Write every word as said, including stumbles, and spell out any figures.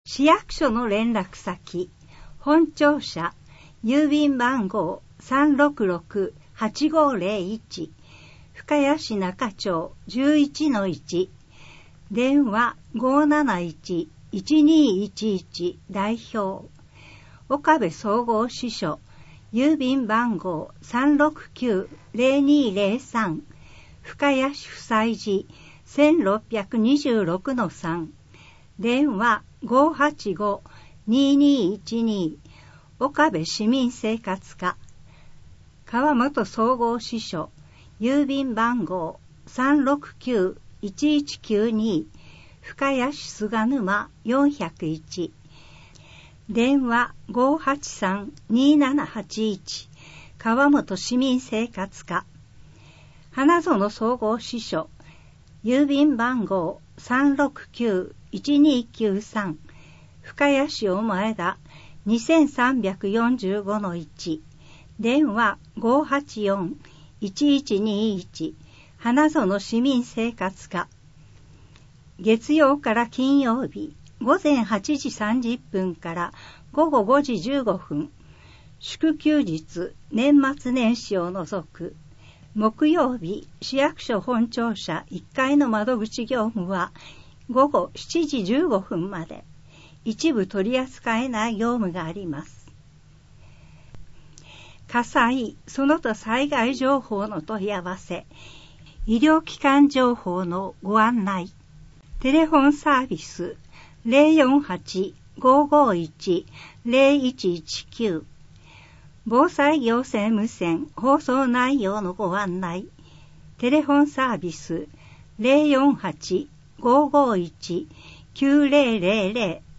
市役所の連絡先、本庁舎、郵便番号 さんろくろくはちごぜろいち、深谷市中町 じゅういちのいち、電話 ごーなないちいちにーいちいち 代表、岡部総合支所、郵便番号 さんろくきゅうぜろにーぜろさん、深谷市夫妻寺 せんろっぴゃくにじゅうろくのさん、電話 ごーはちごにーにーいちにー、岡部市民生活課、川本総合支所、郵便番号 さんろくきゅういちいちきゅうに、深谷市菅沼よんひゃくいち、電話 ごーはちさんにーななはちいち、川本市民生活課、花園総合支所、郵便番号 さんろくきゅういちにーきゅうさん、深谷市お前田 にせんさんびゃくよんじゅうごのいち、電話 ごーはちよんいちいちにーいち、花園市民生活課、月曜から金曜日午前はちじさんじゅっぷんから午後ごじじゅうごふん、祝休日年末年始を除く。木曜日、市役所本庁舎いっかいの窓口業務は午後しちじじゅうごふんまで。一部取り扱えない業務があります。火災、その他災害情報の問い合わせ、医療機関情報のご案内、テレフォンサービス ゼロよんはち ごーごーいち ゼロいちいちきゅう、防災行政無線放送内容のご案内、テレフォンサービス ゼロよんはち ごーごーいち きゅうぜろぜろぜろ